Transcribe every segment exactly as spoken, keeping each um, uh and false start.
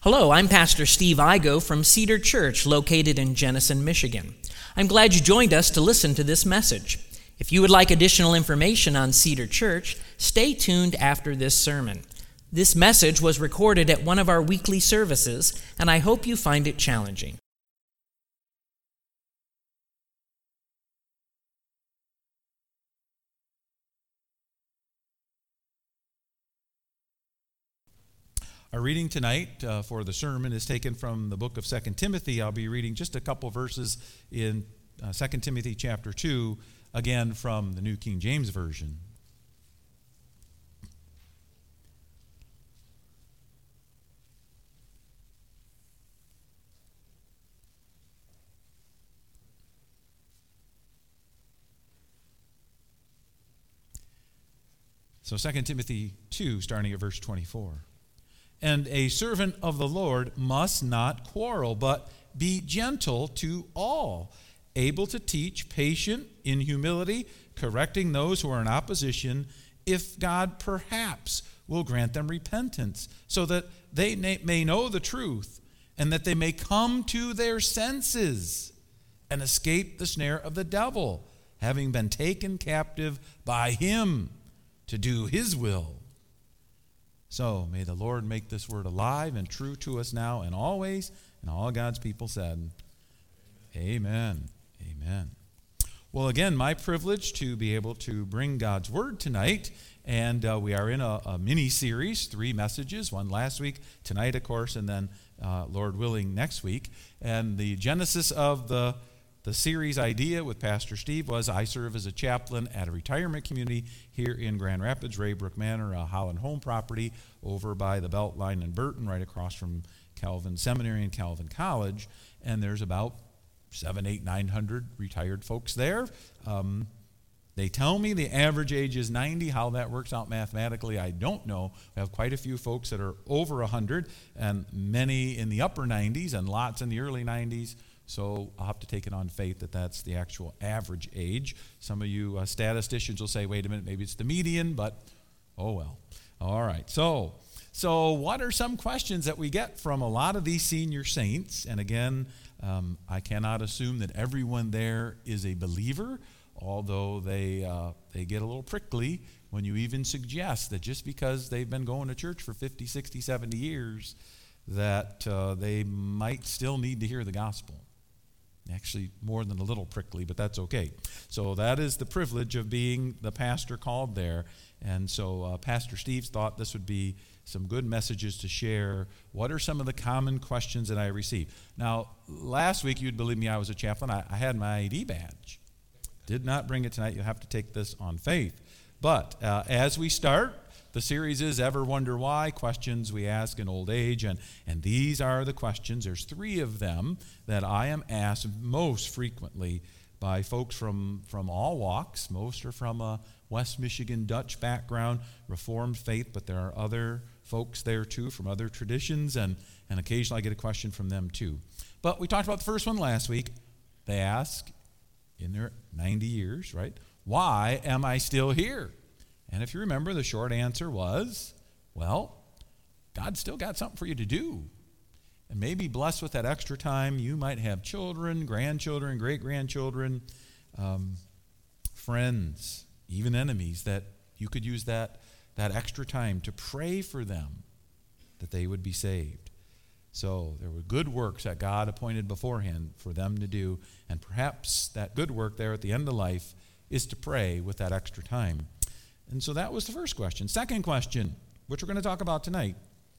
Hello, I'm Pastor Steve Igo from Cedar Church, located in Jenison, Michigan. I'm glad you joined us to listen to this message. If you would like additional information on Cedar Church, stay tuned after this sermon. This message was recorded at one of our weekly services, and I hope you find it challenging. Our reading tonight uh, for the sermon is taken from the book of Second Timothy. I'll be reading just a couple verses in uh, Second Timothy chapter two, again from the New King James Version. So Second Timothy two, starting at verse twenty-four. And a servant of the Lord must not quarrel, but be gentle to all, able to teach, patient in humility, correcting those who are in opposition, if God perhaps will grant them repentance, so that they may know the truth, and that they may come to their senses and escape the snare of the devil, having been taken captive by him to do his will. So may the Lord make this word alive and true to us now and always. And all God's people said, Amen. Amen. Well, again, my privilege to be able to bring God's word tonight. And uh, we are in a, a mini-series, three messages, one last week, tonight, of course, and then, uh, Lord willing, next week. And the genesis of the The series idea with Pastor Steve was I serve as a chaplain at a retirement community here in Grand Rapids, Raybrook Manor, a Holland home property over by the Beltline in Burton, right across from Calvin Seminary and Calvin College. And there's about seven, eight, nine hundred retired folks there. Um, they tell me the average age is ninety. How that works out mathematically, I don't know. We have quite a few folks that are over one hundred, and many in the upper nineties, and lots in the early nineties. So I'll have to take it on faith that that's the actual average age. Some of you uh, statisticians will say, wait a minute, maybe it's the median, but oh well. All right, so so what are some questions that we get from a lot of these senior saints? And again, um, I cannot assume that everyone there is a believer, although they, uh, they get a little prickly when you even suggest that just because they've been going to church for fifty, sixty, seventy years, that uh, they might still need to hear the gospel. Actually, more than a little prickly, but that's okay. So that is the privilege of being the pastor called there. And so uh, Pastor Steve thought this would be some good messages to share. What are some of the common questions that I receive? Now, last week, you'd believe me, I was a chaplain. I, I had my I D badge. Did not bring it tonight. You'll have to take this on faith. But uh, as we start, the series is Ever Wonder Why? Questions we ask in old age. And, and these are the questions. There's three of them that I am asked most frequently by folks from, from all walks. Most are from a West Michigan Dutch background, Reformed faith, but there are other folks there too from other traditions, and, and occasionally I get a question from them too. But we talked about the first one last week. They ask, in their ninety years, right, why am I still here? And if you remember, the short answer was, well, God's still got something for you to do. And maybe blessed with that extra time, you might have children, grandchildren, great-grandchildren, um, friends, even enemies, that you could use that, that extra time to pray for them, that they would be saved. So there were good works that God appointed beforehand for them to do, and perhaps that good work there at the end of life is to pray with that extra time. And so that was the first question. Second question, which we're going to talk about tonight.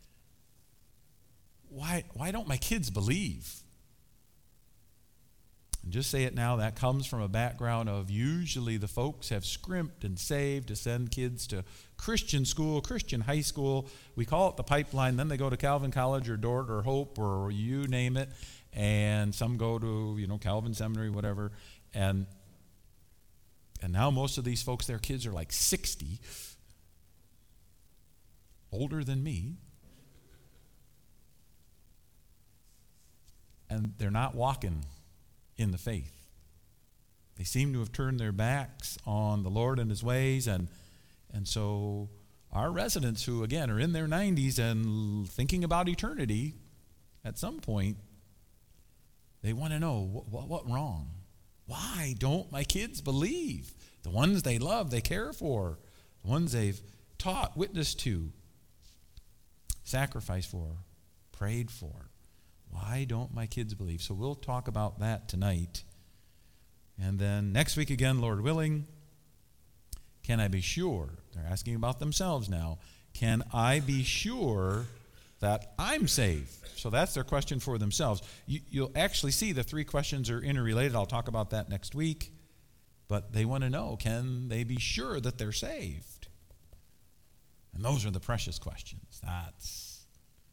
Why, why don't my kids believe? And just say it now, that comes from a background of usually the folks have scrimped and saved to send kids to Christian school, Christian high school. We call it the pipeline. Then they go to Calvin College or Dort or Hope or you name it. And some go to, you know, Calvin Seminary, whatever. And And now most of these folks, their kids are like sixty, older than me, and they're not walking in the faith. They seem to have turned their backs on the Lord and his ways, and and so our residents who, again, are in their nineties and thinking about eternity, at some point, they want to know what, what, what wrong. Why don't my kids believe? The ones they love, they care for, the ones they've taught, witnessed to, sacrificed for, prayed for. Why don't my kids believe? So we'll talk about that tonight. And then next week again, Lord willing, can I be sure? They're asking about themselves now. Can I be sure that I'm saved? So that's their question for themselves. You, you'll actually see the three questions are interrelated. I'll talk about that next week. But they want to know, can they be sure that they're saved? And those are the precious questions. That's,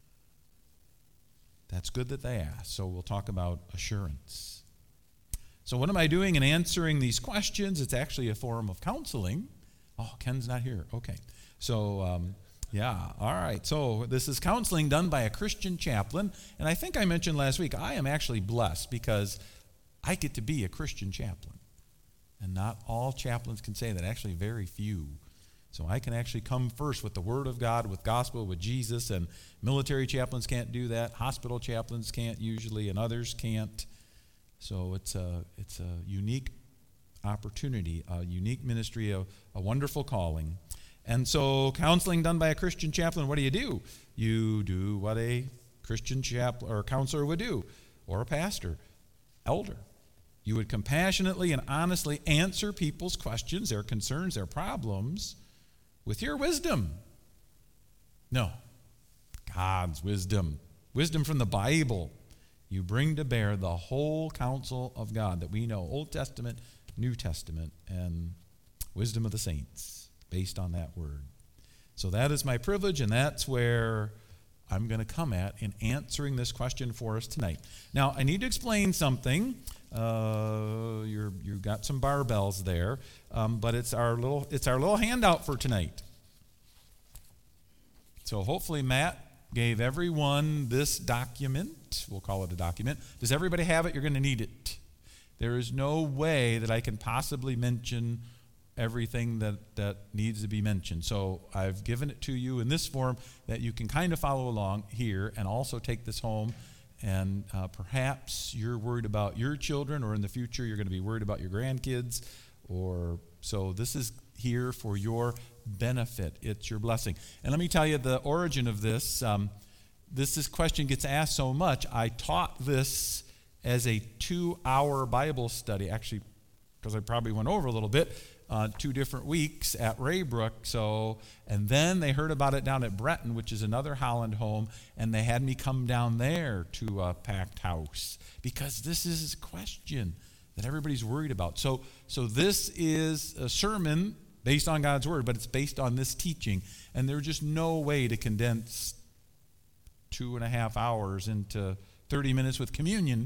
that's good that they ask. So we'll talk about assurance. So what am I doing in answering these questions? It's actually a form of counseling. Oh, Ken's not here. Okay. So, um, yeah, all right. So this is counseling done by a Christian chaplain. And I think I mentioned last week, I am actually blessed because I get to be a Christian chaplain. And not all chaplains can say that. Actually, very few. So I can actually come first with the Word of God, with gospel, with Jesus. And military chaplains can't do that. Hospital chaplains can't usually, and others can't. So it's a, it's a unique opportunity, a unique ministry, a, a wonderful calling. And so counseling done by a Christian chaplain, what do you do? You do what a Christian chaplain or counselor would do, or a pastor, elder. You would compassionately and honestly answer people's questions, their concerns, their problems with your wisdom. No, God's wisdom. Wisdom from the Bible. You bring to bear the whole counsel of God that we know, Old Testament, New Testament, and wisdom of the saints based on that word. So that is my privilege, and that's where I'm going to come at in answering this question for us tonight. Now, I need to explain something. Uh, you're, you've got some barbells there, um, but it's our little it's our little handout for tonight. So hopefully Matt gave everyone this document. We'll call it a document. Does everybody have it? You're going to need it. There is no way that I can possibly mention everything that, that needs to be mentioned. So I've given it to you in this form that you can kind of follow along here and also take this home. And uh, perhaps you're worried about your children, or in the future you're going to be worried about your grandkids. Or so this is here for your benefit. It's your blessing. And let me tell you the origin of this. Um, this, this question gets asked so much. I taught this as a two-hour Bible study, actually, because I probably went over a little bit, uh, two different weeks at Raybrook. So, and then they heard about it down at Breton, which is another Holland home, and they had me come down there to a packed house because this is a question that everybody's worried about. So, so this is a sermon based on God's word, but it's based on this teaching, and there's just no way to condense two and a half hours into thirty minutes with communion.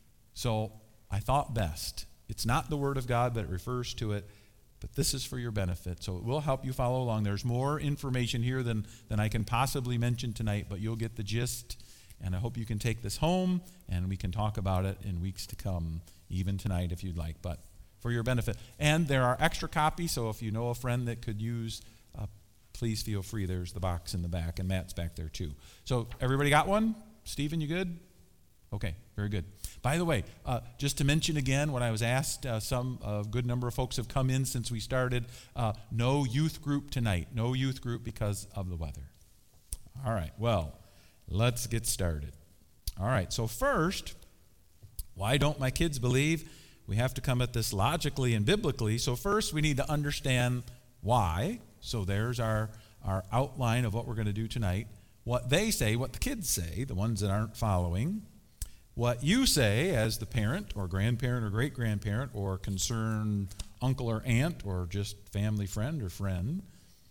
So I thought best. It's not the Word of God, but it refers to it. But this is for your benefit, so it will help you follow along. There's more information here than, than I can possibly mention tonight, but you'll get the gist. And I hope you can take this home, and we can talk about it in weeks to come, even tonight if you'd like, but for your benefit. And there are extra copies, so if you know a friend that could use, uh, please feel free. There's the box in the back, and Matt's back there too. So everybody got one? Stephen, you good? Okay, very good. By the way, uh, just to mention again what I was asked, uh, some a uh, good number of folks have come in since we started. Uh, no youth group tonight. No youth group because of the weather. All right, well, let's get started. All right, so first, why don't my kids believe? We have to come at this logically and biblically. So first, we need to understand why. So there's our, our outline of what we're going to do tonight. What they say, what the kids say, the ones that aren't following. What you say as the parent or grandparent or great-grandparent or concerned uncle or aunt or just family friend or friend.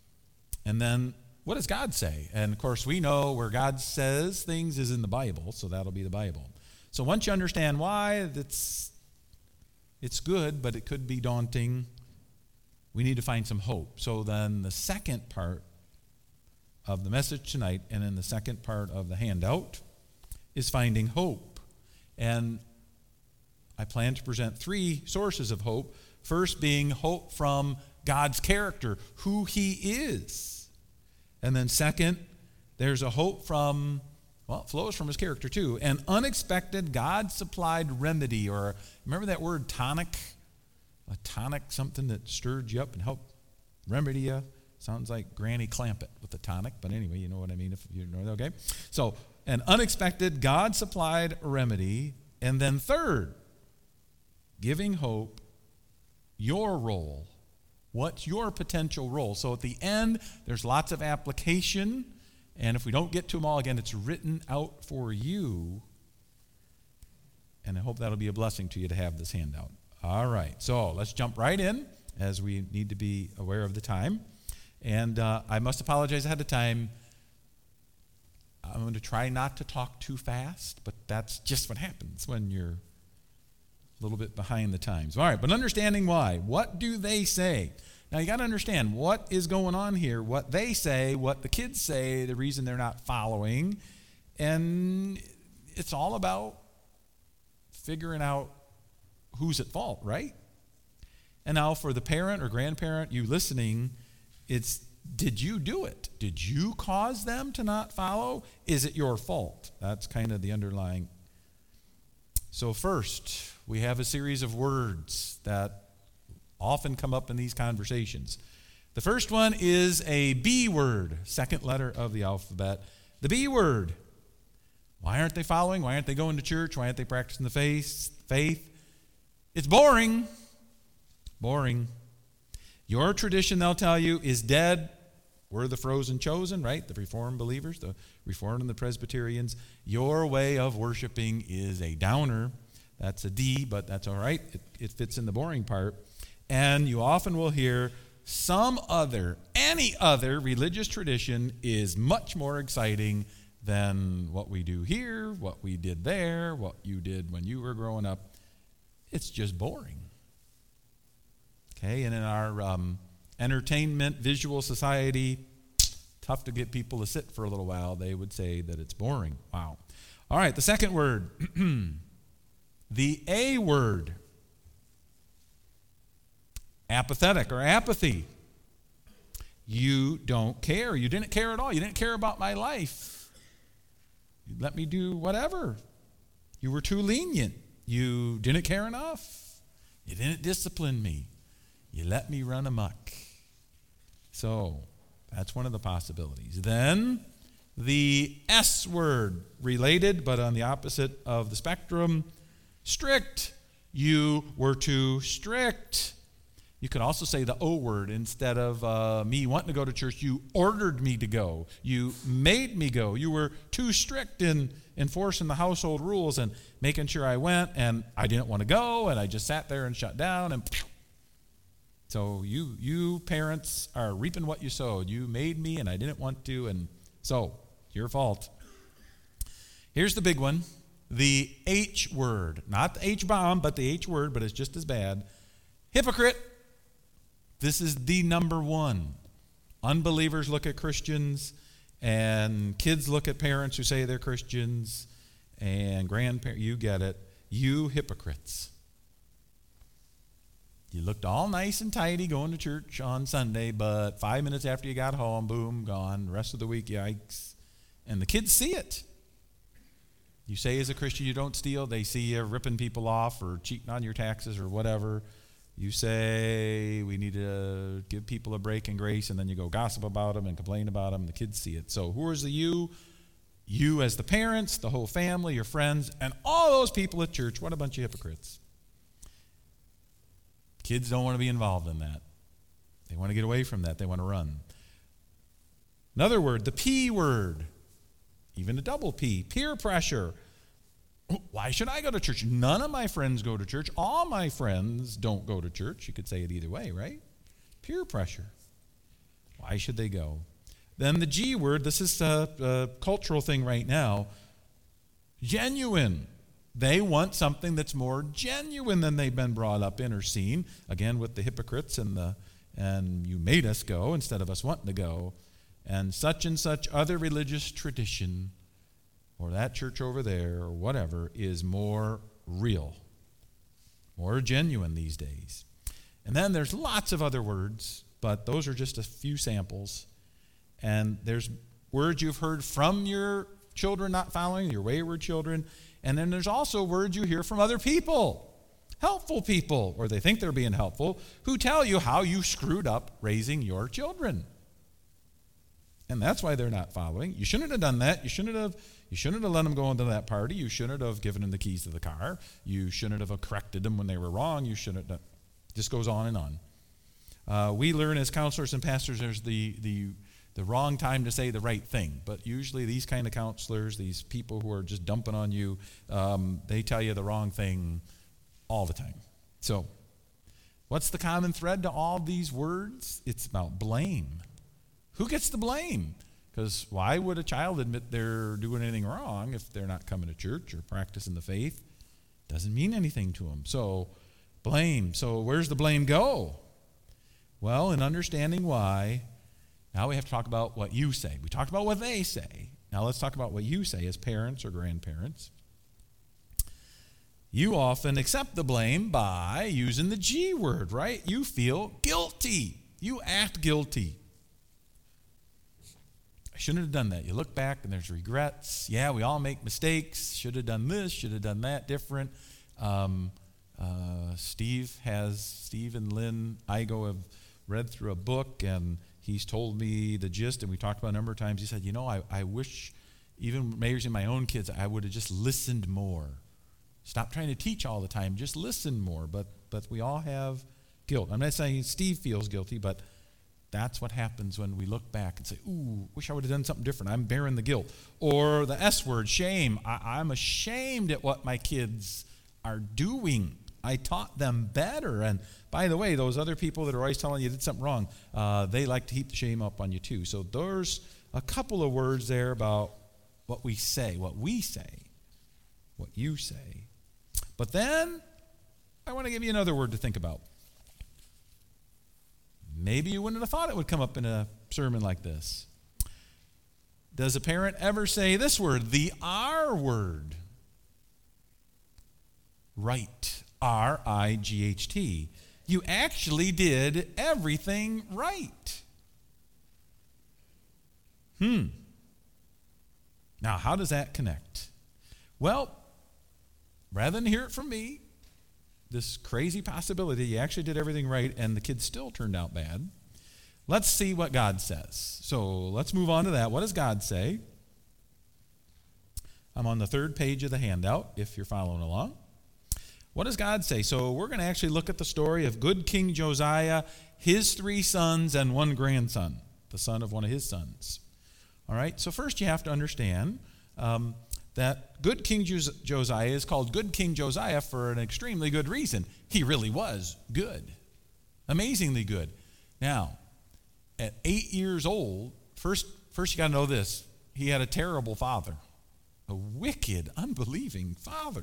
And then what does God say? And, of course, we know where God says things is in the Bible, so that'll be the Bible. So once you understand why, it's, it's good, but it could be daunting. We need to find some hope. So then the second part of the message tonight and in the second part of the handout is finding hope. And I plan to present three sources of hope. First being hope from God's character, who he is. And then second, there's a hope from Well, it flows from his character too. An unexpected, God-supplied remedy, or remember that word tonic? A tonic, something that stirred you up and helped remedy you. Sounds like Granny Clampett with the tonic, but anyway, you know what I mean if you know, okay? So, an unexpected, God-supplied remedy. And then third, giving hope, your role. What's your potential role? So at the end, there's lots of application. And if we don't get to them all, again, it's written out for you. And I hope that'll be a blessing to you to have this handout. All right, so let's jump right in as we need to be aware of the time. And uh, I must apologize ahead of time. I'm going to try not to talk too fast, but that's just what happens when you're a little bit behind the times. All right, but understanding why. What do they say? Now, you got to understand what is going on here, what they say, what the kids say, the reason they're not following. And it's all about figuring out who's at fault, right? And now for the parent or grandparent, you listening, it's, did you do it? Did you cause them to not follow? Is it your fault? That's kind of the underlying. So first, we have a series of words that often come up in these conversations. The first one is a B word, second letter of the alphabet. The B word. Why aren't they following? Why aren't they going to church? Why aren't they practicing the faith? Faith. It's boring. Boring. Your tradition, they'll tell you, is dead. We're the frozen chosen, right? The Reformed believers, the Reformed and the Presbyterians. Your way of worshiping is a downer. That's a D, but that's all right. It, it fits in the boring part. And you often will hear some other, any other religious tradition is much more exciting than what we do here, what we did there, what you did when you were growing up. It's just boring. Okay, and in our um, entertainment visual society, tough to get people to sit for a little while. They would say that it's boring. Wow. All right, the second word, the A word. Apathetic or apathy. You don't care. You didn't care at all. You didn't care about my life. You let me do whatever. You were too lenient. You didn't care enough. You didn't discipline me. You let me run amok. So that's one of the possibilities. Then the S word, related but on the opposite of the spectrum, strict. You were too strict. You could also say the O word. Instead of uh, me wanting to go to church, you ordered me to go. You made me go. You were too strict in enforcing the household rules and making sure I went, and I didn't want to go, and I just sat there and shut down. And so you, you parents are reaping what you sowed. You made me, and I didn't want to, and so your fault. Here's the big one, the H word. Not the H-bomb, but the H word, but it's just as bad. Hypocrite. This is the number one. Unbelievers look at Christians, and kids look at parents who say they're Christians, and grandparents, you get it. You hypocrites. You looked all nice and tidy going to church on Sunday, but five minutes after you got home, boom, gone. The rest of the week, yikes. And the kids see it. You say as a Christian you don't steal, they see you ripping people off or cheating on your taxes or whatever. You say we need to give people a break and grace, and then you go gossip about them and complain about them. The kids see it. So who is the you? You as the parents, the whole family, your friends, and all those people at church. What a bunch of hypocrites. Kids don't want to be involved in that. They want to get away from that. They want to run. Another word, the P word, even a double P, peer pressure. Why should I go to church? None of my friends go to church. All my friends don't go to church. You could say it either way, right? Peer pressure. Why should they go? Then the G word, this is a, a cultural thing right now. Genuine. They want something that's more genuine than they've been brought up in or seen. Again, with the hypocrites and the and you made us go instead of us wanting to go. And such and such other religious tradition, or that church over there, or whatever, is more real, more genuine these days. And then there's lots of other words, but those are just a few samples. And there's words you've heard from your children not following, your wayward children. And then there's also words you hear from other people, helpful people, or they think they're being helpful, who tell you how you screwed up raising your children. And that's why they're not following. You shouldn't have done that. You shouldn't have, you shouldn't have let them go into that party. You shouldn't have given them the keys to the car. You shouldn't have corrected them when they were wrong. You shouldn't have. Just goes on and on. Uh, we learn as counselors and pastors there's the, the, the wrong time to say the right thing. But usually these kind of counselors, these people who are just dumping on you, um, they tell you the wrong thing all the time. So what's the common thread to all these words? It's about blame. Who gets the blame? Because why would a child admit they're doing anything wrong if they're not coming to church or practicing the faith? Doesn't mean anything to them. So blame. So where's the blame go? Well, in understanding why, now we have to talk about what you say. We talked about what they say. Now let's talk about what you say as parents or grandparents. You often accept the blame by using the G word, right? You feel guilty. You act guilty. I shouldn't have done that. You look back and there's regrets. Yeah, we all make mistakes. Should have done this, should have done that different. Um, uh, Steve has, Steve and Lynn Igo have read through a book, and he's told me the gist, and we talked about it a number of times. He said, you know, I, I wish, even raising my own kids, I would have just listened more. Stop trying to teach all the time. Just listen more. But but we all have guilt. I'm not saying Steve feels guilty, but that's what happens when we look back and say, ooh, wish I would have done something different. I'm bearing the guilt. Or the S word, shame. I, I'm ashamed at what my kids are doing. I taught them better. And by the way, those other people that are always telling you did something wrong, uh, they like to heap the shame up on you too. So there's a couple of words there about what we say, what we say, what you say. But then I want to give you another word to think about. Maybe you wouldn't have thought it would come up in a sermon like this. Does a parent ever say this word, the R word? Right. R I G H T. You actually did everything right. Hmm. Now, how does that connect? Well, rather than hear it from me, this crazy possibility, you actually did everything right and the kids still turned out bad, let's see what God says. So let's move on to that. What does God say? I'm on the third page of the handout, if you're following along. What does God say? So we're going to actually look at the story of good King Josiah, his three sons, and one grandson, the son of one of his sons. All right, so first you have to understand um, that good King Jos- Josiah is called good King Josiah for an extremely good reason. He really was good, amazingly good. Now, at eight years old, first, first you got to know this. He had a terrible father, a wicked, unbelieving father.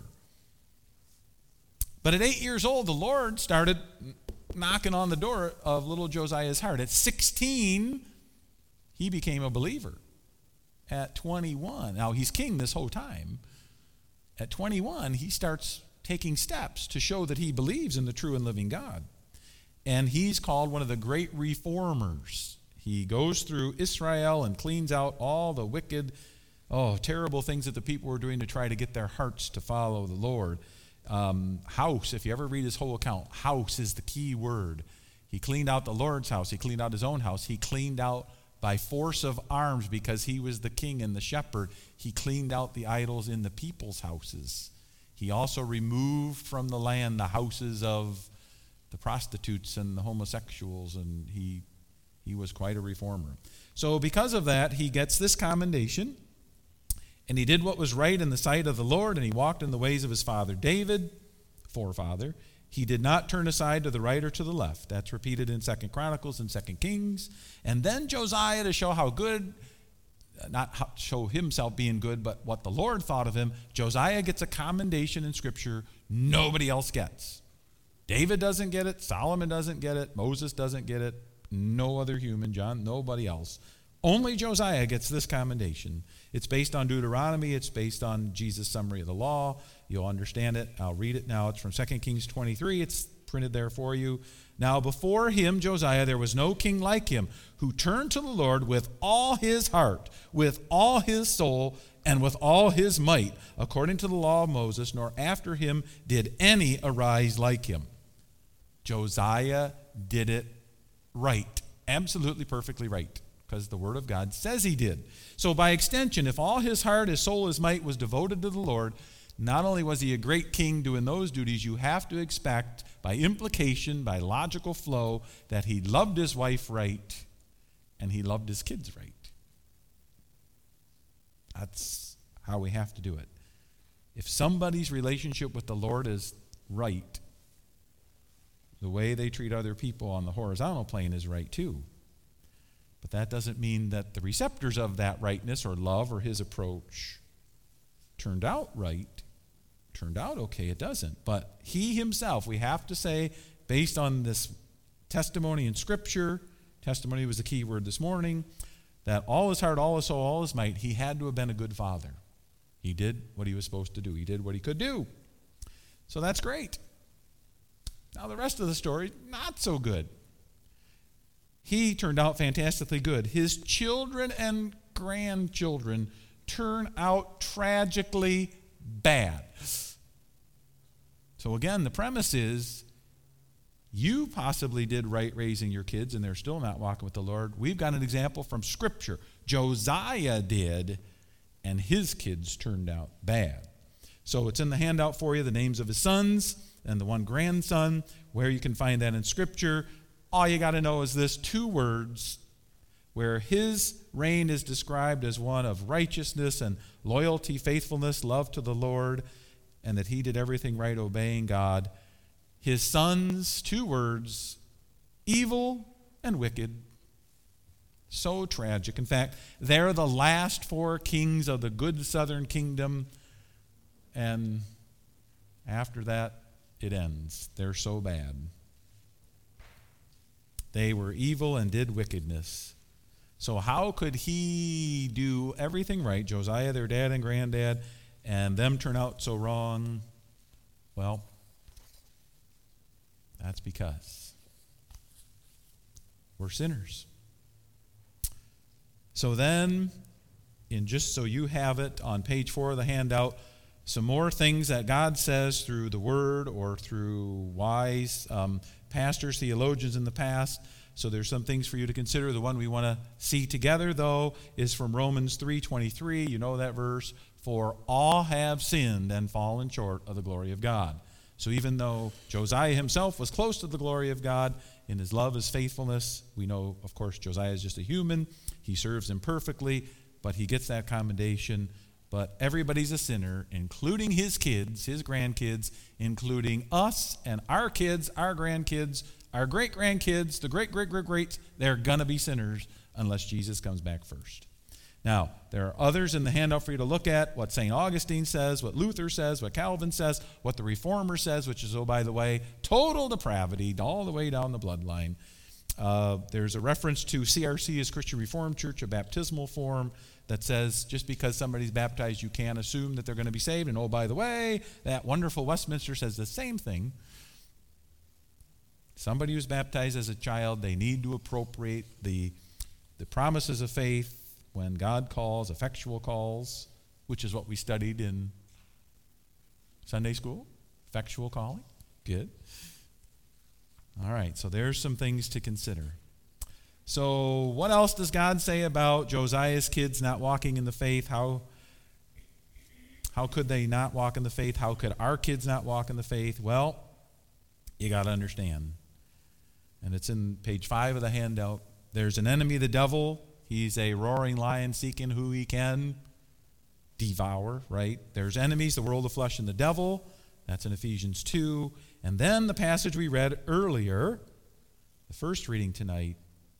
But at eight years old, the Lord started knocking on the door of little Josiah's heart. At sixteen, he became a believer. At twenty-one, now he's king this whole time. At twenty-one, he starts taking steps to show that he believes in the true and living God. And he's called one of the great reformers. He goes through Israel and cleans out all the wicked, oh, terrible things that the people were doing to try to get their hearts to follow the Lord. Um, house, if you ever read his whole account, house is the key word. He cleaned out the Lord's house. He cleaned out his own house. He cleaned out by force of arms, because he was the king and the shepherd. He cleaned out the idols in the people's houses. He also removed from the land the houses of the prostitutes and the homosexuals, and he he was quite a reformer. So because of that, he gets this commendation. And he did what was right in the sight of the Lord, and he walked in the ways of his father David, forefather. He did not turn aside to the right or to the left. That's repeated in Second Chronicles and Second Kings. And then Josiah, to show how good, not how, show himself being good, but what the Lord thought of him, Josiah gets a commendation in Scripture nobody else gets. David doesn't get it. Solomon doesn't get it. Moses doesn't get it. No other human, John, nobody else. Only Josiah gets this commendation. It's based on Deuteronomy. It's based on Jesus' summary of the law. You'll understand it. I'll read it now. It's from Second Kings twenty-three. It's printed there for you. Now before him, Josiah, there was no king like him, who turned to the Lord with all his heart, with all his soul, and with all his might, according to the law of Moses, nor after him did any arise like him. Josiah did it right, absolutely perfectly right, because the word of God says he did. So by extension, if all his heart, his soul, his might was devoted to the Lord, not only was he a great king doing those duties, you have to expect, by implication, by logical flow, that he loved his wife right and he loved his kids right. That's how we have to do it. If somebody's relationship with the Lord is right, the way they treat other people on the horizontal plane is right too. But that doesn't mean that the receptors of that rightness or love or his approach turned out right. Turned out okay, it doesn't. But he himself, we have to say, based on this testimony in Scripture, testimony was the key word this morning, that all his heart, all his soul, all his might, he had to have been a good father. He did what he was supposed to do. He did what he could do. So that's great. Now the rest of the story, not so good. He turned out fantastically good. His children and grandchildren turn out tragically bad. So again, the premise is you possibly did right raising your kids and they're still not walking with the Lord. We've got an example from Scripture. Josiah did, and his kids turned out bad. So it's in the handout for you, the names of his sons and the one grandson, where you can find that in Scripture. All you got to know is this, two words, where his reign is described as one of righteousness and loyalty, faithfulness, love to the Lord, and that he did everything right, obeying God. His sons, two words, evil and wicked. So tragic. In fact, they're the last four kings of the good southern kingdom, and after that, it ends. They're so bad. They were evil and did wickedness. So how could he do everything right, Josiah, their dad and granddad, and them turn out so wrong? Well, that's because we're sinners. So then, in just so you have it on page four of the handout, some more things that God says through the Word or through wise um, pastors, theologians in the past. So there's some things for you to consider. The one we want to see together, though, is from Romans three twenty-three. You know that verse. For all have sinned and fallen short of the glory of God. So even though Josiah himself was close to the glory of God in his love, his faithfulness, we know, of course, Josiah is just a human. He serves imperfectly, but he gets that commendation. But everybody's a sinner, including his kids, his grandkids, including us and our kids, our grandkids, our great-grandkids, the great-great-great-greats. They're going to be sinners unless Jesus comes back first. Now, there are others in the handout for you to look at, what Saint Augustine says, what Luther says, what Calvin says, what the Reformer says, which is, oh, by the way, total depravity all the way down the bloodline. Uh, there's a reference to C R C as Christian Reformed Church, a baptismal form that says just because somebody's baptized, you can't assume that they're going to be saved. And oh, by the way, that wonderful Westminster says the same thing. Somebody who's baptized as a child, they need to appropriate the, the promises of faith when God calls, effectual calls, which is what we studied in Sunday school, effectual calling. Good. All right, so there's some things to consider. So what else does God say about Josiah's kids not walking in the faith? How, how could they not walk in the faith? How could our kids not walk in the faith? Well, you got to understand. And it's in page five of the handout. There's an enemy, the devil. He's a roaring lion seeking who he can devour, right? There's enemies, the world, the flesh, and the devil. That's in Ephesians two. And then the passage we read earlier, the first reading tonight,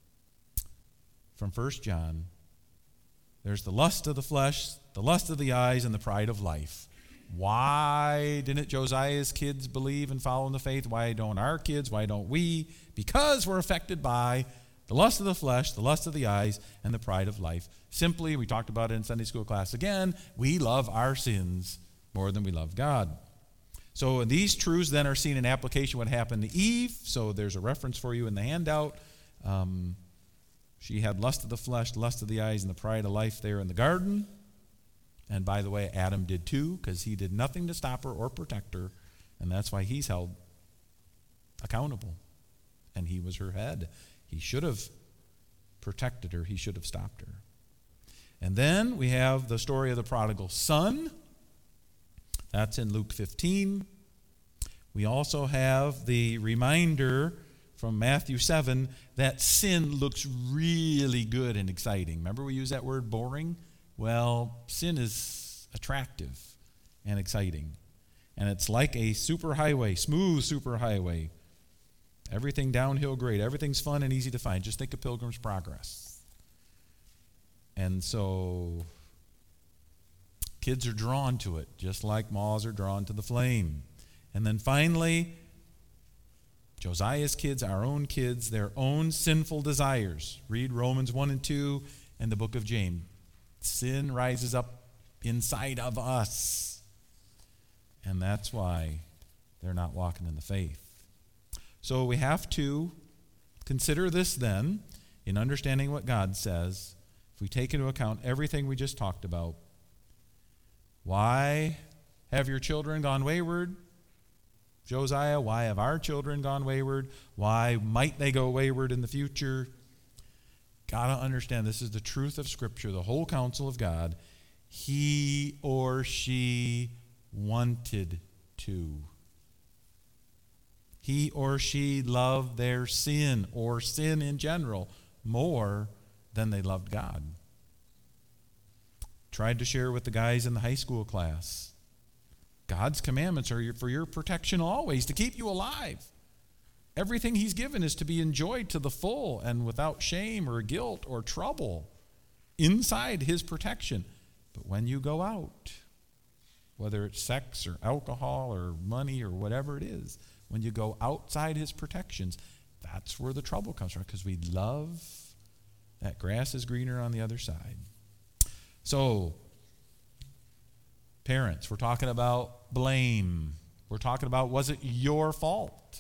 from First John. There's the lust of the flesh, the lust of the eyes, and the pride of life. Why didn't Josiah's kids believe and follow in the faith? Why don't our kids? Why don't we? Because we're affected by the lust of the flesh, the lust of the eyes, and the pride of life. Simply, we talked about it in Sunday school class again, we love our sins more than we love God. So these truths then are seen in application what happened to Eve. So there's a reference for you in the handout. Um, she had lust of the flesh, lust of the eyes, and the pride of life there in the garden. And by the way, Adam did too, because he did nothing to stop her or protect her, and that's why he's held accountable. And he was her head. He should have protected her. He should have stopped her. And then we have the story of the prodigal son. That's in Luke fifteen. We also have the reminder from Matthew seven that sin looks really good and exciting. Remember we use that word boring? Well, sin is attractive and exciting. And it's like a superhighway, smooth superhighway. Everything downhill great. Everything's fun and easy to find. Just think of Pilgrim's Progress. And so kids are drawn to it, just like moths are drawn to the flame. And then finally, Josiah's kids, our own kids, their own sinful desires. Read Romans one and two and the book of James. Sin rises up inside of us. And that's why they're not walking in the faith. So we have to consider this then in understanding what God says. If we take into account everything we just talked about, why have your children gone wayward? Josiah, why have our children gone wayward? Why might they go wayward in the future? Got to understand this is the truth of Scripture, the whole counsel of God. He or she wanted to. He or she loved their sin, or sin in general, more than they loved God. Tried to share with the guys in the high school class. God's commandments are for your protection always, to keep you alive. Everything he's given is to be enjoyed to the full and without shame or guilt or trouble inside his protection. But when you go out, whether it's sex or alcohol or money or whatever it is, when you go outside his protections, that's where the trouble comes from, because we love that grass is greener on the other side. So, parents, we're talking about blame. We're talking about, was it your fault?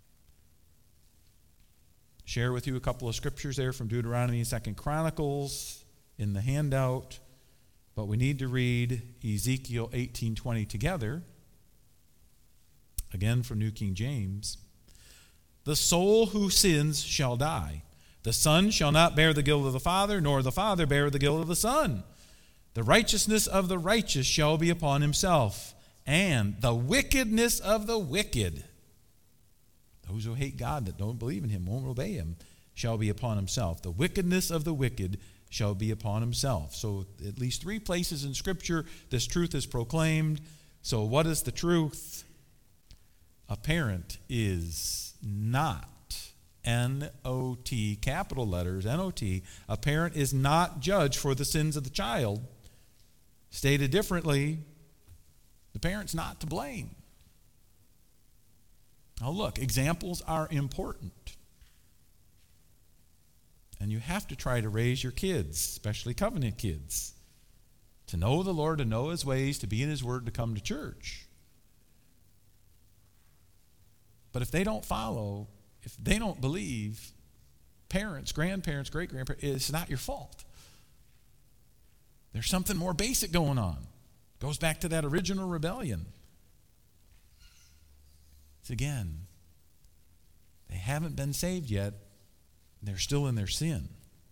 Share with you a couple of scriptures there from Deuteronomy and Second Chronicles in the handout. But we need to read Ezekiel eighteen twenty together. Again from New King James. The soul who sins shall die. The son shall not bear the guilt of the father, nor the father bear the guilt of the son. The righteousness of the righteous shall be upon himself, and the wickedness of the wicked, those who hate God, that don't believe in him, won't obey him, shall be upon himself. The wickedness of the wicked shall be upon himself. So at least three places in Scripture this truth is proclaimed. So what is the truth? A parent is not, N O T, capital letters, N O T, a parent is not judged for the sins of the child. Stated differently, the parent's not to blame. Now look, examples are important. And you have to try to raise your kids, especially covenant kids, to know the Lord, to know his ways, to be in his word, to come to church. But if they don't follow, if they don't believe, parents, grandparents, great-grandparents, it's not your fault. There's something more basic going on. Goes back to that original rebellion. It's again, they haven't been saved yet. They're still in their sin.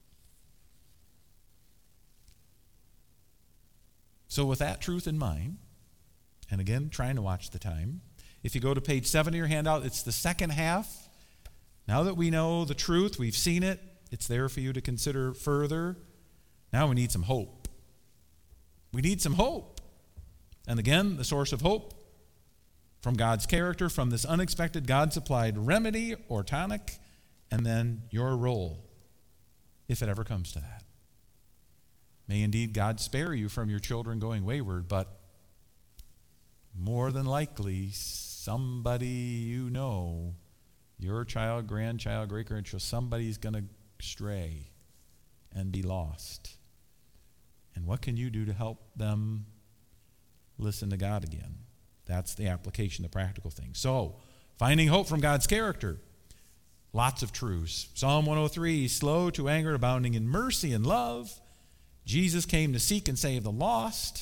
So with that truth in mind, and again, trying to watch the time, if you go to page seven of your handout, it's the second half. Now that we know the truth, we've seen it, it's there for you to consider further. Now we need some hope. We need some hope. And again, the source of hope from God's character, from this unexpected God-supplied remedy or tonic, and then your role, if it ever comes to that. May indeed God spare you from your children going wayward, but more than likely, somebody you know, your child, grandchild, great-grandchild, somebody's going to stray and be lost. And what can you do to help them listen to God again? That's the application, the practical thing. So, finding hope from God's character. Lots of truths. Psalm one oh three, slow to anger, abounding in mercy and love. Jesus came to seek and save the lost.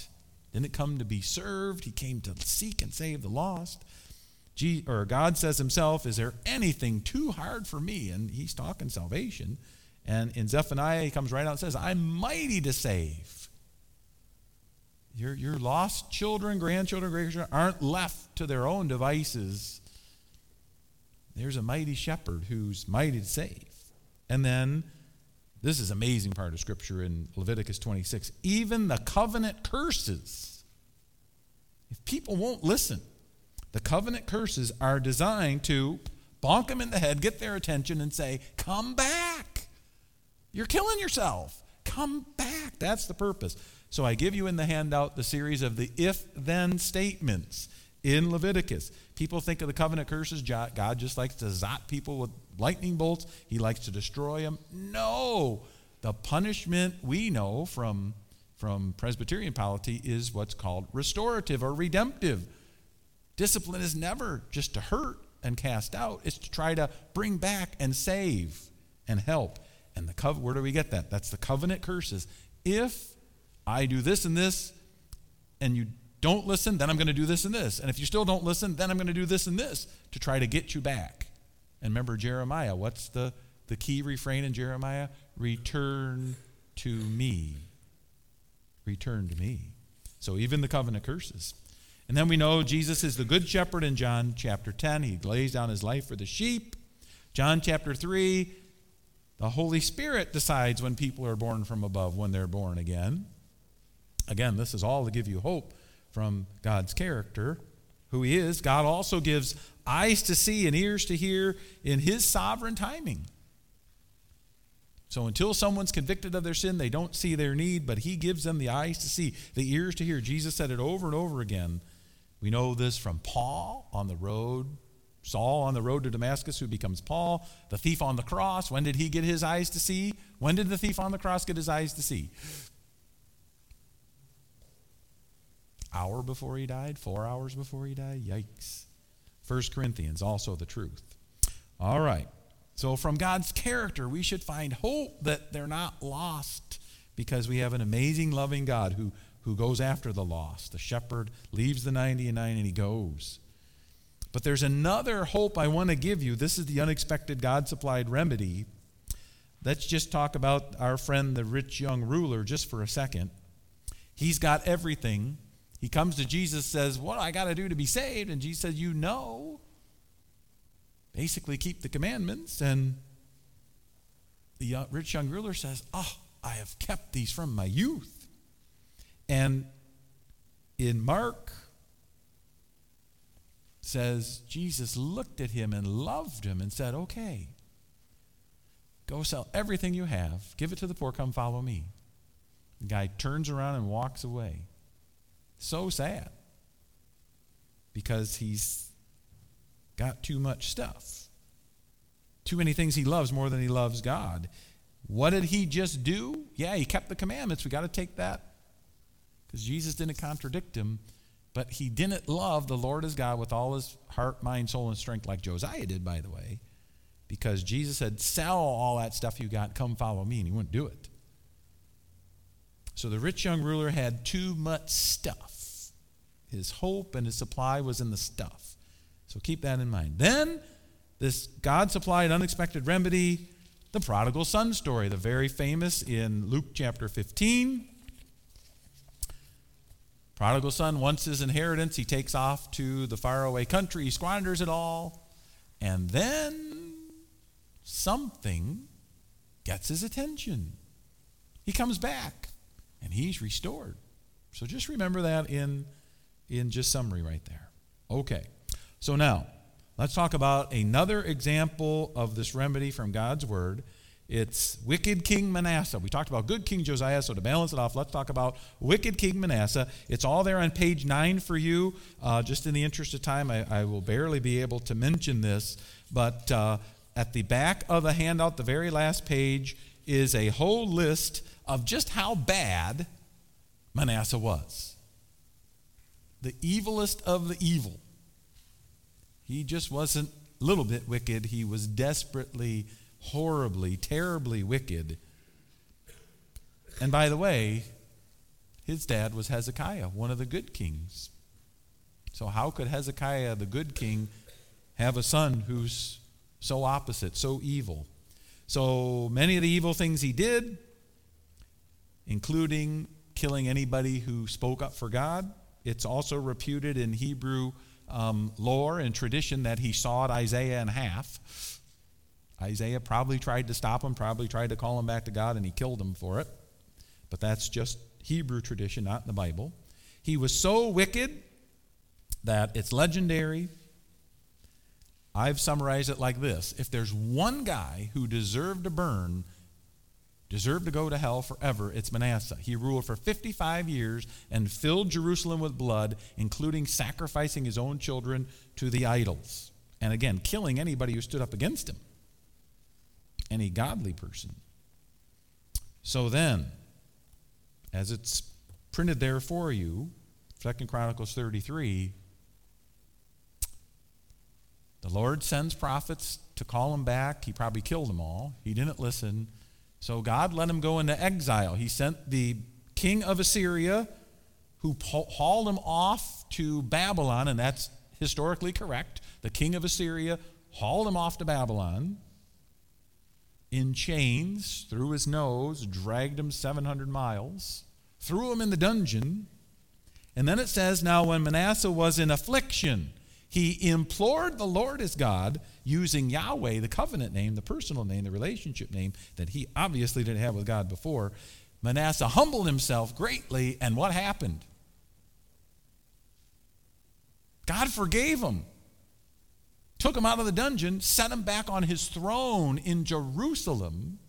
Didn't come to be served. He came to seek and save the lost. G, or God says himself, is there anything too hard for me? And he's talking salvation. And in Zephaniah, he comes right out and says, I'm mighty to save. Your, your lost children, grandchildren, great-grandchildren aren't left to their own devices. There's a mighty shepherd who's mighty to save. And then, this is an amazing part of Scripture in Leviticus twenty-six. Even the covenant curses, if people won't listen, the covenant curses are designed to bonk them in the head, get their attention, and say, come back. You're killing yourself. Come back. That's the purpose. So I give you in the handout the series of the if-then statements in Leviticus. People think of the covenant curses. God just likes to zot people with lightning bolts. He likes to destroy them. No. The punishment we know from, from Presbyterian polity is what's called restorative or redemptive. Discipline is never just to hurt and cast out. It's to try to bring back and save and help. And the covenant, where do we get that? That's the covenant curses. If I do this and this, and you don't listen, then I'm going to do this and this. And if you still don't listen, then I'm going to do this and this to try to get you back. And remember Jeremiah. What's the, the key refrain in Jeremiah? Return to me. Return to me. So even the covenant curses. And then we know Jesus is the good shepherd in John chapter ten. He lays down his life for the sheep. John chapter three, the Holy Spirit decides when people are born from above, when they're born again. Again, this is all to give you hope from God's character, who he is. God also gives eyes to see and ears to hear in his sovereign timing. So until someone's convicted of their sin, they don't see their need, but he gives them the eyes to see, the ears to hear. Jesus said it over and over again. We know this from Paul on the road, Saul on the road to Damascus, who becomes Paul. The thief on the cross, when did he get his eyes to see? When did the thief on the cross get his eyes to see? Hour before he died? Four hours before he died? Yikes. First Corinthians, also the truth. All right. So from God's character, we should find hope that they're not lost because we have an amazing, loving God who, who goes after the lost. The shepherd leaves the ninety and nine and he goes. But there's another hope I want to give you. This is the unexpected God-supplied remedy. Let's just talk about our friend, the rich young ruler, just for a second. He's got everything. He comes to Jesus, says, what do I got to do to be saved? And Jesus says, you know. Basically, keep the commandments. And the rich young ruler says, oh, I have kept these from my youth. And in Mark, says Jesus looked at him and loved him and said, okay, go sell everything you have, give it to the poor, come follow me. The guy turns around and walks away. So sad. Because he's got too much stuff. Too many things he loves more than he loves God. What did he just do? Yeah, he kept the commandments. We got to take that. Because Jesus didn't contradict him. But he didn't love the Lord his God with all his heart, mind, soul, and strength like Josiah did, by the way. Because Jesus said, sell all that stuff you got, come follow me. And he wouldn't do it. So the rich young ruler had too much stuff. His hope and his supply was in the stuff. So keep that in mind. Then, this God-supplied unexpected remedy, the prodigal son story, the very famous in Luke chapter fifteen. Prodigal son wants his inheritance. He takes off to the faraway country. He squanders it all. And then something gets his attention. He comes back. And he's restored. So just remember that in, in just summary right there. Okay. So now, let's talk about another example of this remedy from God's word. It's wicked King Manasseh. We talked about good King Josiah, so to balance it off, let's talk about wicked King Manasseh. It's all there on page nine for you. Uh, just in the interest of time, I, I will barely be able to mention this, but uh, at the back of the handout, the very last page, is a whole list of just how bad Manasseh was. The evilest of the evil. He just wasn't a little bit wicked. He was desperately, horribly, terribly wicked. And by the way, his dad was Hezekiah, one of the good kings. So how could Hezekiah, the good king, have a son who's so opposite, so evil? So many of the evil things he did, including killing anybody who spoke up for God. It's also reputed in Hebrew um, lore and tradition that he sawed Isaiah in half. Isaiah probably tried to stop him, probably tried to call him back to God, and he killed him for it. But that's just Hebrew tradition, not in the Bible. He was so wicked that it's legendary. I've summarized it like this. If there's one guy who deserved to burn, deserved to go to hell forever, it's Manasseh. He ruled for fifty-five years and filled Jerusalem with blood, including sacrificing his own children to the idols. And again, killing anybody who stood up against him, any godly person. So then, as it's printed there for you, Second Chronicles thirty-three, the Lord sends prophets to call him back. He probably killed them all. He didn't listen. So God let him go into exile. He sent the king of Assyria, who hauled him off to Babylon, and that's historically correct. The king of Assyria hauled him off to Babylon in chains, through his nose, dragged him seven hundred miles, threw him in the dungeon. And then it says, now when Manasseh was in affliction, he implored the Lord his God using Yahweh, the covenant name, the personal name, the relationship name that he obviously didn't have with God before. Manasseh humbled himself greatly, and what happened? God forgave him, took him out of the dungeon, set him back on his throne in Jerusalem.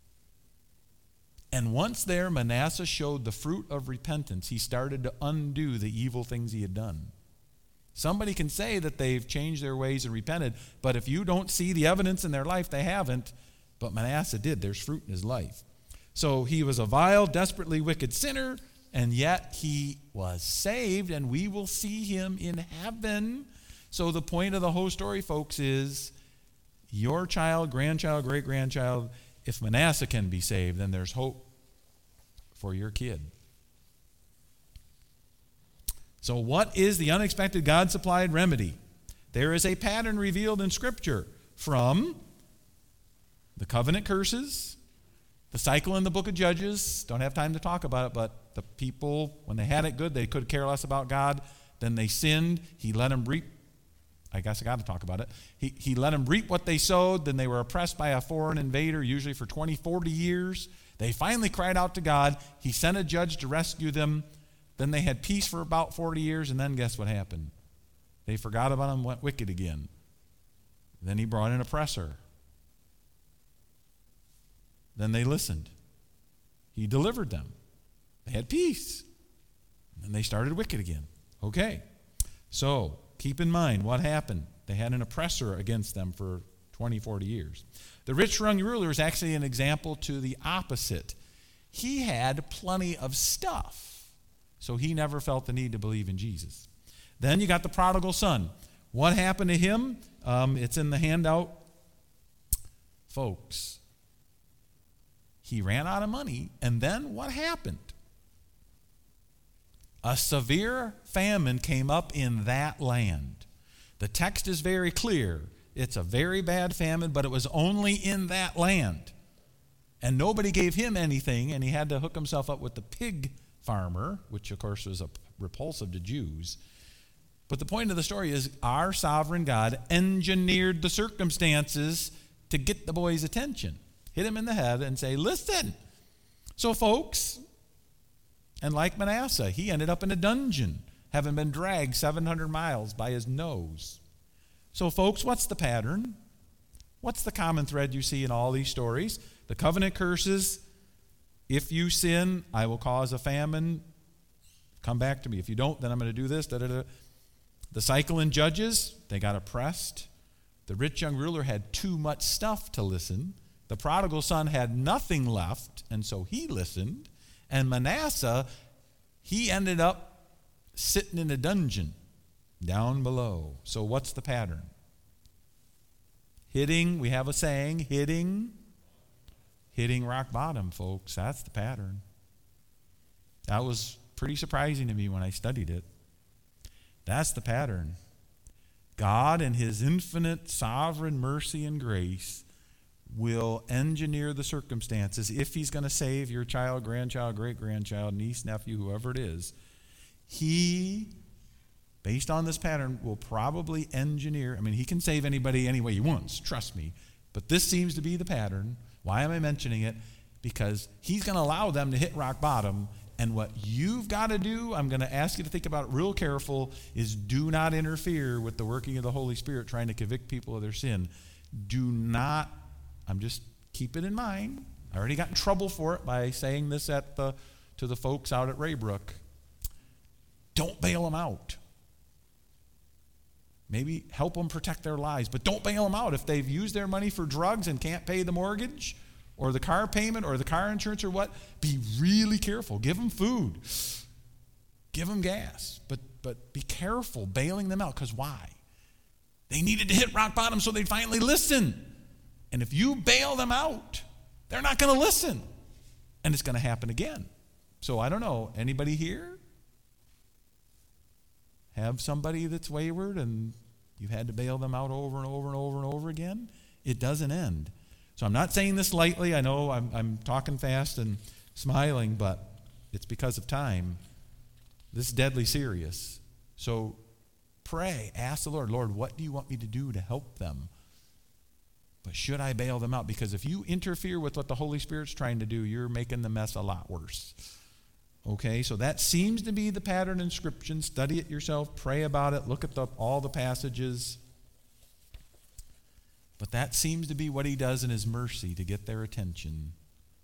And once there, Manasseh showed the fruit of repentance. He started to undo the evil things he had done. Somebody can say that they've changed their ways and repented, but if you don't see the evidence in their life, they haven't. But Manasseh did. There's fruit in his life. So he was a vile, desperately wicked sinner, and yet he was saved, and we will see him in heaven. So the point of the whole story, folks, is your child, grandchild, great-grandchild, if Manasseh can be saved, then there's hope for your kid. So what is the unexpected God-supplied remedy? There is a pattern revealed in Scripture from the covenant curses, the cycle in the book of Judges. Don't have time to talk about it, but the people, when they had it good, they could care less about God. Then they sinned. He let them reap. I guess I got to talk about it. He, he let them reap what they sowed. Then they were oppressed by a foreign invader, usually for twenty, forty years. They finally cried out to God. He sent a judge to rescue them. Then they had peace for about forty years, and then guess what happened? They forgot about him, went wicked again. Then he brought an oppressor. Then they listened. He delivered them. They had peace. And then they started wicked again. Okay. So, keep in mind what happened. They had an oppressor against them for twenty, forty years. The rich young ruler is actually an example to the opposite. He had plenty of stuff. So he never felt the need to believe in Jesus. Then you got the prodigal son. What happened to him? Um, it's in the handout. Folks, he ran out of money, and then what happened? A severe famine came up in that land. The text is very clear. It's a very bad famine, but it was only in that land. And nobody gave him anything, and he had to hook himself up with the pig farmer, which of course was a repulsive to Jews. But the point of the story is our sovereign God engineered the circumstances to get the boy's attention. Hit him in the head and say, listen. So folks, and like Manasseh, he ended up in a dungeon, having been dragged seven hundred miles by his nose. So folks, what's the pattern? What's the common thread you see in all these stories? The covenant curses. If you sin, I will cause a famine. Come back to me. If you don't, then I'm going to do this. Da, da, da. The cycle in Judges, they got oppressed. The rich young ruler had too much stuff to listen. The prodigal son had nothing left, and so he listened. And Manasseh, he ended up sitting in a dungeon down below. So what's the pattern? Hitting, we have a saying, hitting, hitting rock bottom, folks. That's the pattern. That was pretty surprising to me when I studied it. That's the pattern. God, in his infinite sovereign mercy and grace, will engineer the circumstances. If he's going to save your child, grandchild, great-grandchild, niece, nephew, whoever it is, he, based on this pattern, will probably engineer. I mean, he can save anybody any way he wants, trust me. But this seems to be the pattern. Why am I mentioning it? Because he's going to allow them to hit rock bottom. And what you've got to do, I'm going to ask you to think about it real careful, is do not interfere with the working of the Holy Spirit trying to convict people of their sin. Do not, I'm just, keep it in mind. I already got in trouble for it by saying this at the, to the folks out at Raybrook. Don't bail them out. Maybe help them protect their lives, but don't bail them out. If they've used their money for drugs and can't pay the mortgage or the car payment or the car insurance or what, be really careful. Give them food. Give them gas. But, but be careful bailing them out, because why? They needed to hit rock bottom so they'd finally listen. And if you bail them out, they're not going to listen. And it's going to happen again. So I don't know, anybody here have somebody that's wayward and you've had to bail them out over and over and over and over again? It doesn't end. So I'm not saying this lightly. I know I'm, I'm talking fast and smiling, but it's because of time. This is deadly serious. So pray, ask the Lord, Lord, what do you want me to do to help them? But should I bail them out? Because if you interfere with what the Holy Spirit's trying to do, you're making the mess a lot worse. Okay, so that seems to be the pattern in Scripture. Study it yourself, pray about it, look at the, all the passages. But that seems to be what he does in his mercy to get their attention.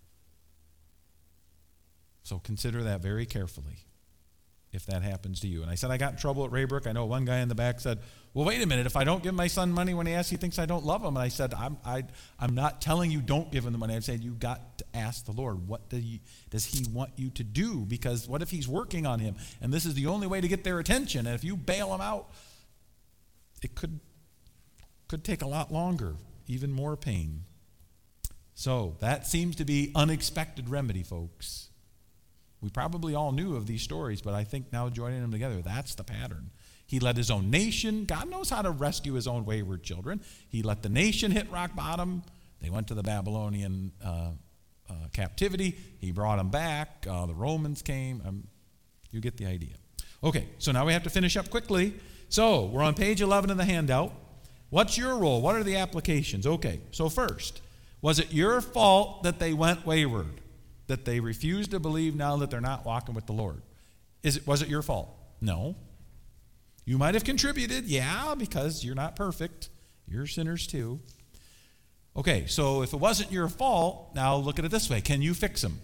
So consider that very carefully if that happens to you. And I said I got in trouble at Raybrook. I know one guy in the back said, well, wait a minute, if I don't give my son money when he asks, he thinks I don't love him. And I said, I'm, I, I'm not telling you don't give him the money. I'm saying you got to ask the Lord, what do you, does he want you to do? Because what if he's working on him? And this is the only way to get their attention. And if you bail him out, it could, could take a lot longer, even more pain. So that seems to be unexpected remedy, folks. We probably all knew of these stories, but I think now joining them together, that's the pattern. He let his own nation, God knows how to rescue his own wayward children. He let the nation hit rock bottom. They went to the Babylonian uh, uh, captivity. He brought them back. Uh, the Romans came. Um, you get the idea. Okay, so now we have to finish up quickly. So we're on page eleven of the handout. What's your role? What are the applications? Okay, so first, was it your fault that they went wayward? That they refuse to believe now that they're not walking with the Lord? Is it, was it your fault? No. You might have contributed, yeah, because you're not perfect. You're sinners too. Okay, so if it wasn't your fault, now look at it this way. Can you fix them?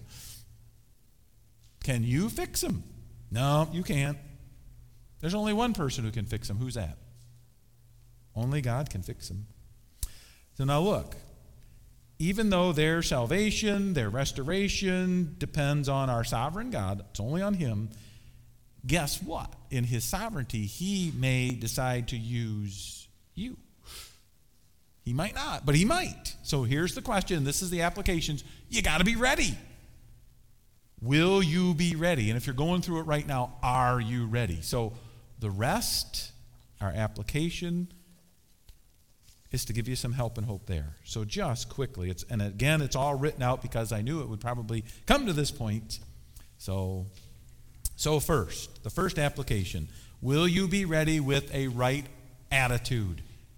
Can you fix them? No, you can't. There's only one person who can fix them. Who's that? Only God can fix them. So now look. Even though their salvation, their restoration depends on our sovereign God, it's only on him, guess what? In his sovereignty, he may decide to use you. He might not, but he might. So here's the question, this is the applications. You got to be ready. Will you be ready? And if you're going through it right now, are you ready? So the rest, our application, is to give you some help and hope there. So just quickly, it's and again, it's all written out because I knew it would probably come to this point. So, so first, the first application, will you be ready with a right attitude?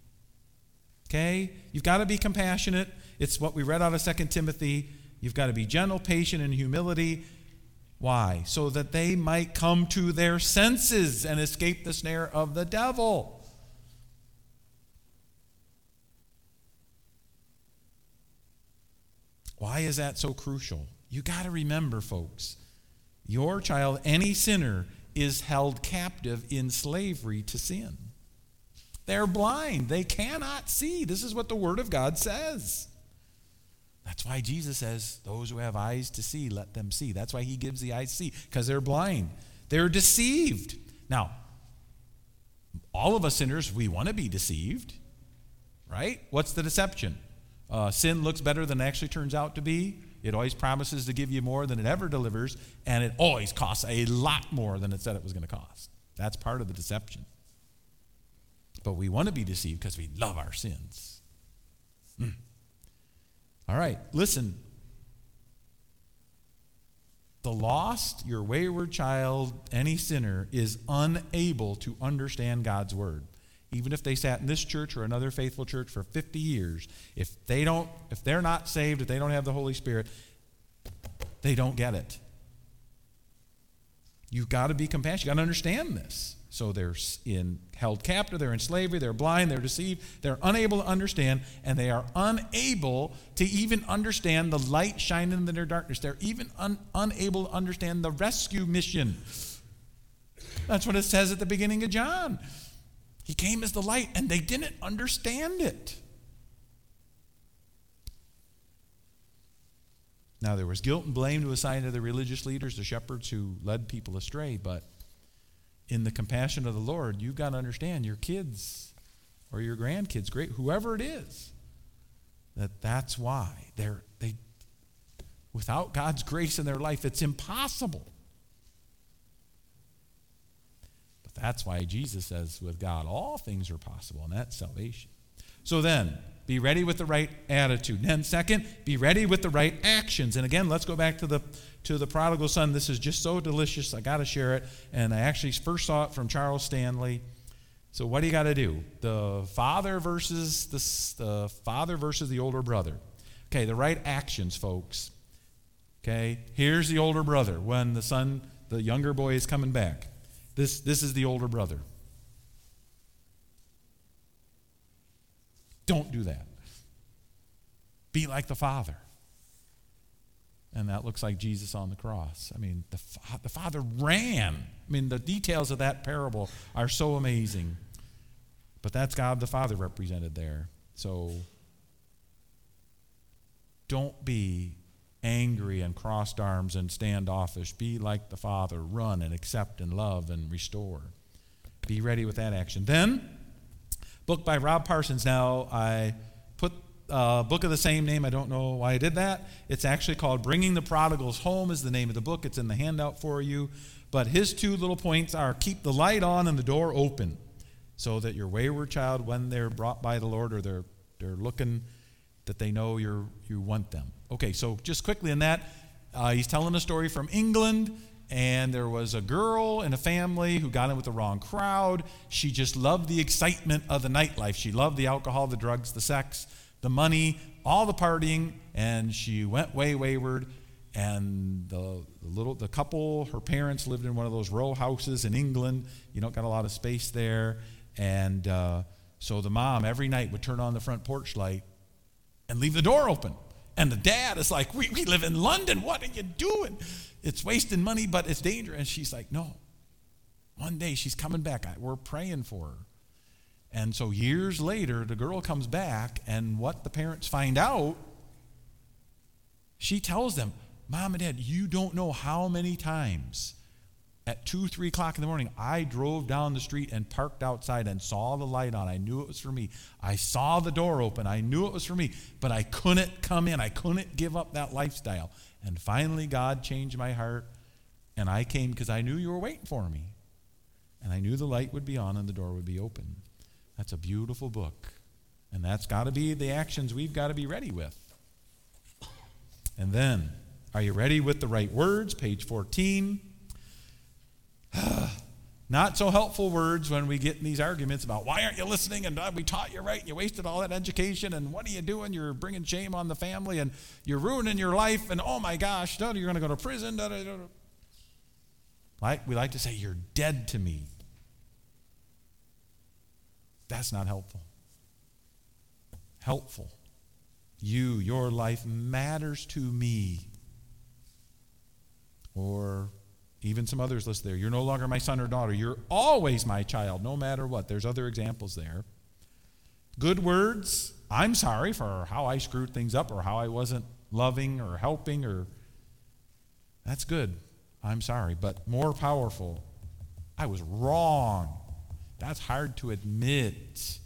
Okay? You've got to be compassionate. It's what we read out of Second Timothy. You've got to be gentle, patient, and humility. Why? So that they might come to their senses and escape the snare of the devil. Why is that so crucial? You got to remember, folks, your child, any sinner, is held captive in slavery to sin. They're blind. They cannot see. This is what the Word of God says. That's why Jesus says, those who have eyes to see, let them see. That's why he gives the eyes to see, because they're blind. They're deceived. Now, all of us sinners, we want to be deceived, right? What's the deception? Uh, sin looks better than it actually turns out to be. It always promises to give you more than it ever delivers, and it always costs a lot more than it said it was going to cost. That's part of the deception. But we want to be deceived because we love our sins. Mm. All right, listen. The lost, your wayward child, any sinner is unable to understand God's word. Even if they sat in this church or another faithful church for fifty years, if they don't, if they're not saved, if they don't have the Holy Spirit, they don't get it. You've got to be compassionate. You've got to understand this. So they're in held captive, they're in slavery, they're blind, they're deceived, they're unable to understand, and they are unable to even understand the light shining in their darkness. They're even un, unable to understand the rescue mission. That's what it says at the beginning of John. He came as the light, and they didn't understand it. Now, there was guilt and blame to assign to the religious leaders, the shepherds who led people astray, but in the compassion of the Lord, you've got to understand your kids or your grandkids, great, whoever it is, that that's why they're they without God's grace in their life, it's impossible. But that's why Jesus says with God all things are possible, and that's salvation. So then, be ready with the right attitude. And then second, be ready with the right actions. And again, let's go back to the to the prodigal son. This is just so delicious. I got to share it. And I actually first saw it from Charles Stanley. So what do you got to do? The father versus the, the father versus the older brother. Okay, the right actions, folks. Okay, here's the older brother when the son, the younger boy is coming back. This this is the older brother. Don't do that. Be like the Father. And that looks like Jesus on the cross. I mean, the, the Father ran. I mean, the details of that parable are so amazing. But that's God the Father represented there. So don't be angry and crossed arms and standoffish. Be like the Father. Run and accept and love and restore. Be ready with that action. Then, book by Rob Parsons. Now, I put a book of the same name. I don't know why I did that. It's actually called Bringing the Prodigals Home is the name of the book. It's in the handout for you. But his two little points are keep the light on and the door open so that your wayward child, when they're brought by the Lord or they're they're looking, that they know you're you want them. Okay, so just quickly in that, uh, he's telling a story from England. And there was a girl in a family who got in with the wrong crowd. She just loved the excitement of the nightlife. She loved the alcohol, the drugs, the sex, the money, all the partying, and she went way wayward. And the, the little the couple, her parents lived in one of those row houses in England. You don't got a lot of space there. And uh, so the mom every night would turn on the front porch light and leave the door open. And the dad is like, we, we live in London. What are you doing? It's wasting money, but it's dangerous. And she's like, no. One day she's coming back. I, we're praying for her. And so years later, the girl comes back, and what the parents find out, she tells them, Mom and Dad, you don't know how many times at two, three o'clock in the morning, I drove down the street and parked outside and saw the light on. I knew it was for me. I saw the door open. I knew it was for me, but I couldn't come in. I couldn't give up that lifestyle. And finally, God changed my heart, and I came because I knew you were waiting for me. And I knew the light would be on and the door would be open. That's a beautiful book. And that's got to be the actions we've got to be ready with. And then, are you ready with the right words? Page fourteen. Not so helpful words when we get in these arguments about why aren't you listening, and uh, we taught you right and you wasted all that education, and what are you doing? You're bringing shame on the family, and you're ruining your life, and oh my gosh, you're going to go to prison. Da, da, da. Like we like to say, you're dead to me. That's not helpful. Helpful. You, your life matters to me. Or even some others listed there. You're no longer my son or daughter. You're always my child, no matter what. There's other examples there. Good words. I'm sorry for how I screwed things up or how I wasn't loving or helping or... That's good. I'm sorry. But more powerful, I was wrong. That's hard to admit.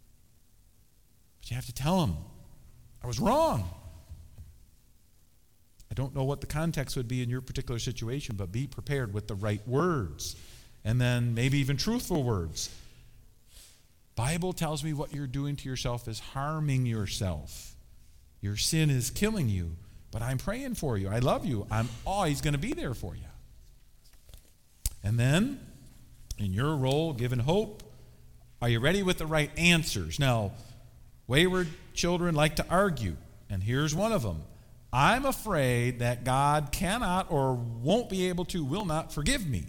But you have to tell them, I was wrong. don't know what the context would be in your particular situation, but be prepared with the right words. And then maybe even truthful words. Bible tells me what you're doing to yourself is harming yourself. Your sin is killing you, but I'm praying for you. I love you. I'm always going to be there for you. And then, in your role, given hope, are you ready with the right answers? Now, wayward children like to argue, and here's one of them. I'm afraid that God cannot or won't be able to, will not forgive me.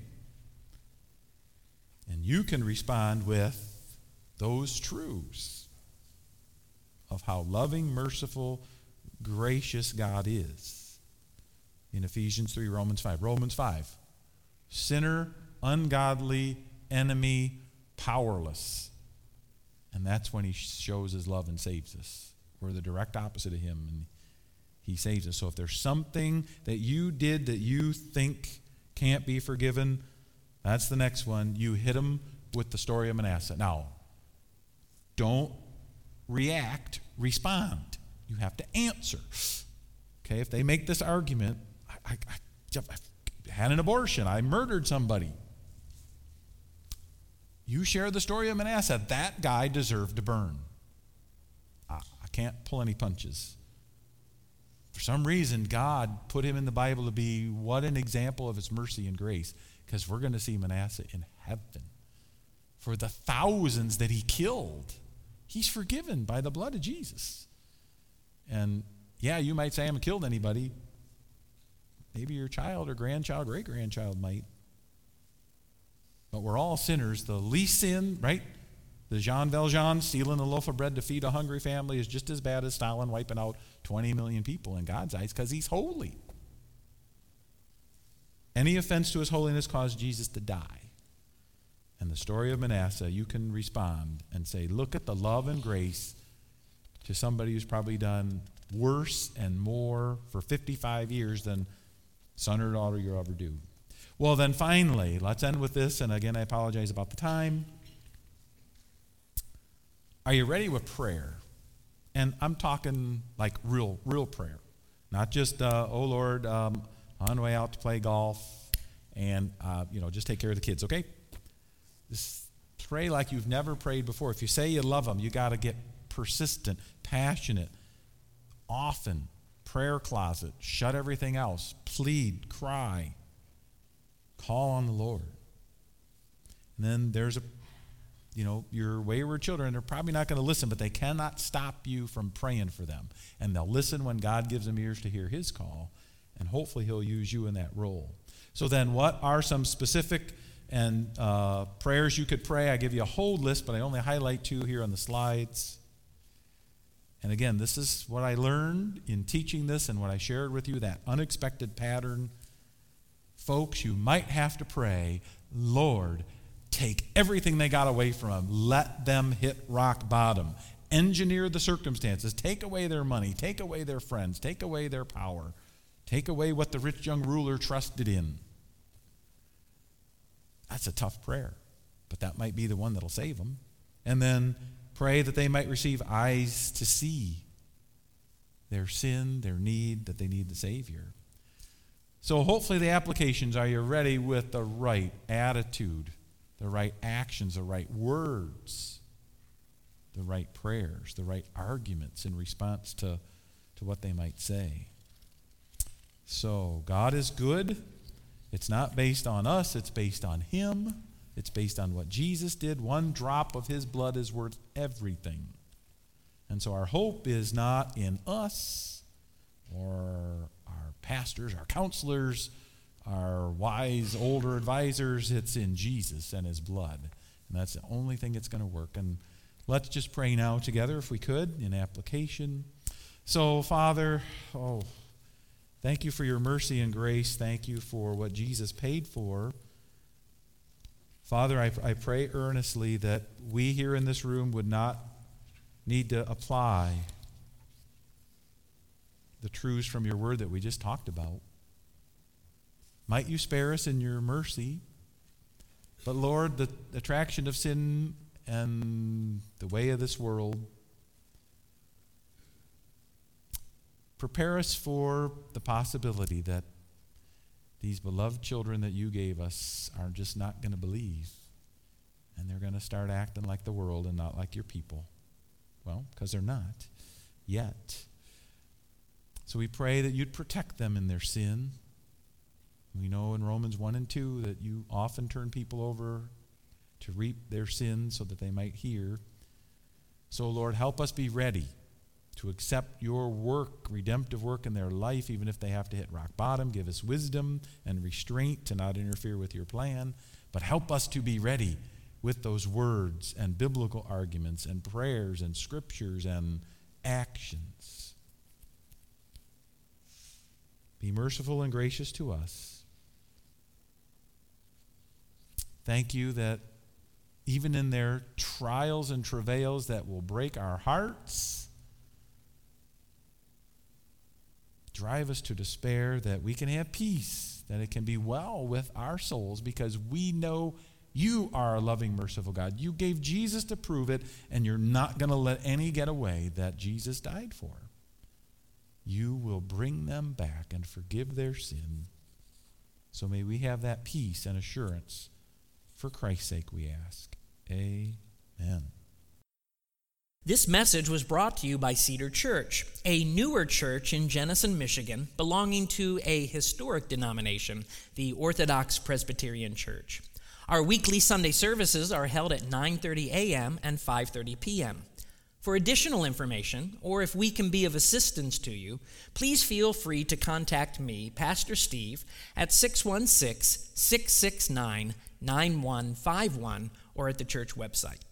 And you can respond with those truths of how loving, merciful, gracious God is. In Ephesians three, Romans five. Romans five. Sinner, ungodly, enemy, powerless. And that's when he shows his love and saves us. We're the direct opposite of him, and he saves us. So if there's something that you did that you think can't be forgiven, that's the next one. You hit him with the story of Manasseh. Now, don't react, respond. You have to answer. Okay, if they make this argument, I, I, I had an abortion, I murdered somebody. You share the story of Manasseh. That guy deserved to burn. I, I can't pull any punches. For some reason, God put him in the Bible to be what an example of his mercy and grace, because we're going to see Manasseh in heaven. For the thousands that he killed, he's forgiven by the blood of Jesus. And yeah, you might say I haven't killed anybody. Maybe your child or grandchild, great-grandchild might. But we're all sinners. The least sin, right? The Jean Valjean stealing a loaf of bread to feed a hungry family is just as bad as Stalin wiping out twenty million people in God's eyes, because he's holy. Any offense to his holiness caused Jesus to die. And the story of Manasseh, you can respond and say, look at the love and grace to somebody who's probably done worse and more for fifty-five years than son or daughter you'll ever do. Well, then finally, let's end with this. And again, I apologize about the time. Are you ready with prayer? And I'm talking like real, real prayer. Not just, uh, oh, Lord, um, on the way out to play golf and, uh, you know, just take care of the kids, okay? Just pray like you've never prayed before. If you say you love them, you got to get persistent, passionate, often, prayer closet, shut everything else, plead, cry, call on the Lord. And then there's a, you know, your wayward children, they're probably not going to listen, but they cannot stop you from praying for them. And they'll listen when God gives them ears to hear his call, and hopefully he'll use you in that role. So then what are some specific and uh, prayers you could pray? I give you a whole list, but I only highlight two here on the slides. And again, this is what I learned in teaching this and what I shared with you, that unexpected pattern. Folks, you might have to pray, Lord, take everything they got away from them. Let them hit rock bottom. Engineer the circumstances. Take away their money. Take away their friends. Take away their power. Take away what the rich young ruler trusted in. That's a tough prayer, but that might be the one that'll save them. And then pray that they might receive eyes to see their sin, their need, that they need the Savior. So hopefully the applications, are you ready with the right attitude, the right actions, the right words, the right prayers, the right arguments in response to, to what they might say? So God is good. It's not based on us, it's based on him. It's based on what Jesus did. One drop of his blood is worth everything. And so our hope is not in us or our pastors, our counselors, our wise older advisors. It's in Jesus and his blood. And that's the only thing that's going to work. And let's just pray now together, if we could, in application. So, Father, oh, thank you for your mercy and grace. Thank you for what Jesus paid for. Father, I, I pray earnestly that we here in this room would not need to apply the truths from your word that we just talked about. Might you spare us in your mercy. But Lord, the attraction of sin and the way of this world prepare us for the possibility that these beloved children that you gave us are just not going to believe. And they're going to start acting like the world and not like your people. Well, because they're not yet. So we pray that you'd protect them in their sin. We know in Romans one and two that you often turn people over to reap their sins so that they might hear. So, Lord, help us be ready to accept your work, redemptive work in their life, even if they have to hit rock bottom. Give us wisdom and restraint to not interfere with your plan. But help us to be ready with those words and biblical arguments and prayers and scriptures and actions. Be merciful and gracious to us. Thank you that even in their trials and travails that will break our hearts, drive us to despair, that we can have peace, that it can be well with our souls because we know you are a loving, merciful God. You gave Jesus to prove it, and you're not going to let any get away that Jesus died for. You will bring them back and forgive their sin. So may we have that peace and assurance. For Christ's sake, we ask. Amen. This message was brought to you by Cedar Church, a newer church in Jenison, Michigan, belonging to a historic denomination, the Orthodox Presbyterian Church. Our weekly Sunday services are held at nine thirty a.m. and five thirty p.m. For additional information, or if we can be of assistance to you, please feel free to contact me, Pastor Steve, at six one six, six six nine, nine one five one or at the church website.